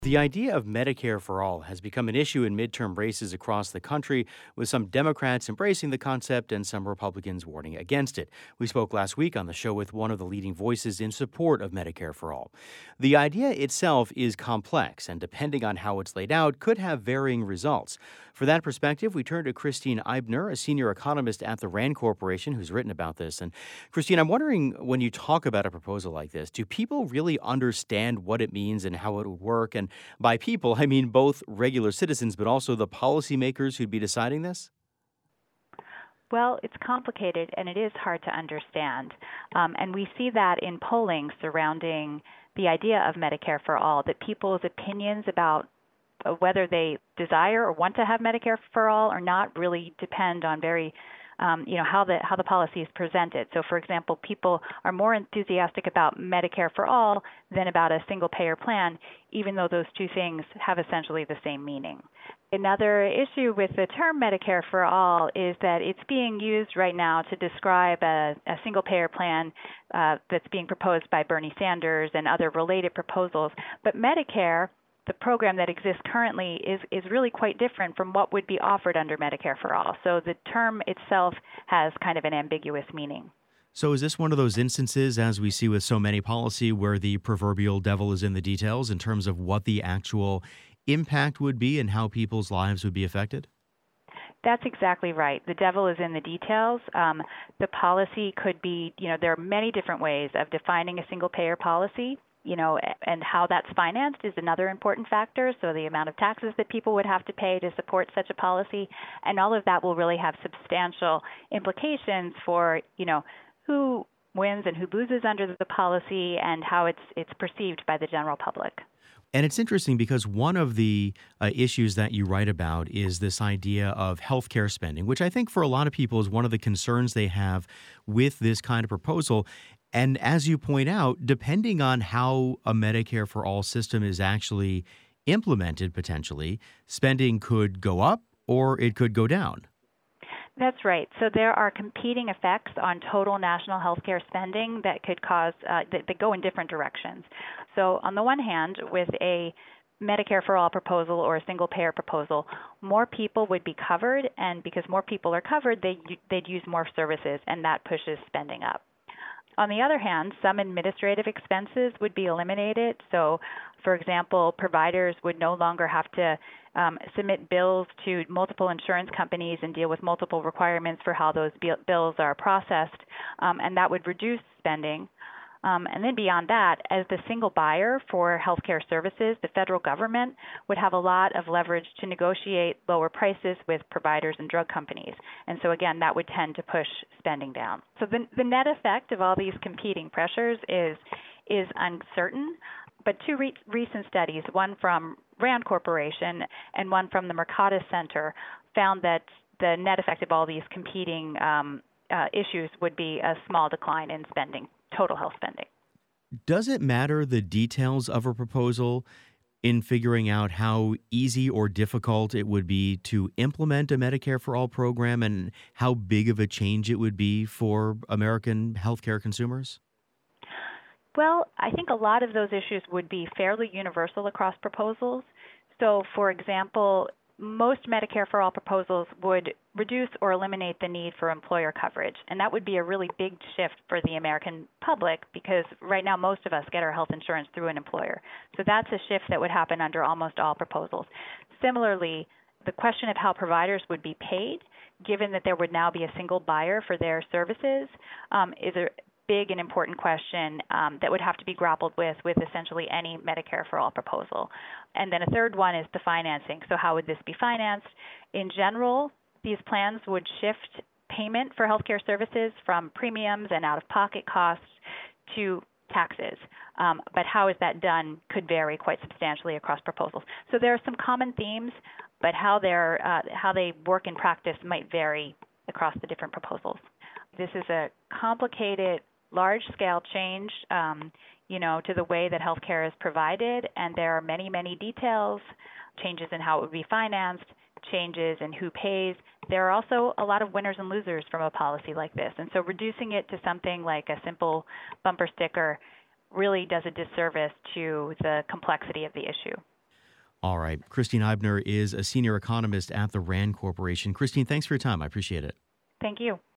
The idea of Medicare for all has become an issue in midterm races across the country, with some Democrats embracing the concept and some Republicans warning against it. We spoke last week on the show with one of the leading voices in support of Medicare for all. The idea itself is complex, and depending on how it's laid out, could have varying results. For that perspective, we turn to Christine Eibner, a senior economist at the RAND Corporation, who's written about this. And Christine, I'm wondering, when you talk about a proposal like this, do people really understand what it means and how it would work? And by people, I mean both regular citizens, but also the policymakers who'd be deciding this? Well, it's complicated and it is hard to understand. And we see that in polling surrounding the idea of Medicare for all, that people's opinions about whether they desire or want to have Medicare for all or not really depend on how the policy is presented. So, for example, people are more enthusiastic about Medicare for all than about a single payer plan, even though those two things have essentially the same meaning. Another issue with the term Medicare for all is that it's being used right now to describe a single payer plan that's being proposed by Bernie Sanders and other related proposals. But Medicare, the program that exists currently, is really quite different from what would be offered under Medicare for all. So the term itself has kind of an ambiguous meaning. So, is this one of those instances, as we see with so many policy, where the proverbial devil is in the details in terms of what the actual impact would be and how people's lives would be affected? That's exactly right. The devil is in the details. The policy could be, there are many different ways of defining a single payer policy. And how that's financed is another important factor. So the amount of taxes that people would have to pay to support such a policy, and all of that will really have substantial implications for, who wins and who loses under the policy and how it's perceived by the general public. And it's interesting because one of the issues that you write about is this idea of healthcare spending, which I think for a lot of people is one of the concerns they have with this kind of proposal. And as you point out, depending on how a Medicare for all system is actually implemented, potentially, spending could go up or it could go down. That's right. So there are competing effects on total national healthcare spending that could cause that go in different directions. So on the one hand, with a Medicare for all proposal or a single payer proposal, more people would be covered, and because more people are covered, they'd use more services, and that pushes spending up. On the other hand, some administrative expenses would be eliminated. So, for example, providers would no longer have to submit bills to multiple insurance companies and deal with multiple requirements for how those bills are processed, and that would reduce spending. And then beyond that, as the single buyer for healthcare services, the federal government would have a lot of leverage to negotiate lower prices with providers and drug companies. And so again, that would tend to push spending down. So the net effect of all these competing pressures is uncertain. But two recent studies, one from RAND Corporation and one from the Mercatus Center, found that the net effect of all these competing issues would be a small decline in spending. Total health spending. Does it matter the details of a proposal in figuring out how easy or difficult it would be to implement a Medicare for all program and how big of a change it would be for American healthcare consumers? Well, I think a lot of those issues would be fairly universal across proposals. So, for example, most Medicare for all proposals would reduce or eliminate the need for employer coverage. And that would be a really big shift for the American public because right now most of us get our health insurance through an employer. So that's a shift that would happen under almost all proposals. Similarly, the question of how providers would be paid, given that there would now be a single buyer for their services, is a big and important question that would have to be grappled with essentially any Medicare for all proposal. And then a third one is the financing. So how would this be financed? In general, these plans would shift payment for healthcare services from premiums and out-of-pocket costs to taxes. But how is that done could vary quite substantially across proposals. So there are some common themes, but how they work in practice might vary across the different proposals. This is a complicated, large-scale change, to the way that healthcare is provided, and there are many, many details, changes in how it would be financed, changes in who pays. There are also a lot of winners and losers from a policy like this, and so reducing it to something like a simple bumper sticker really does a disservice to the complexity of the issue. All right. Christine Eibner is a senior economist at the RAND Corporation. Christine, thanks for your time. I appreciate it. Thank you.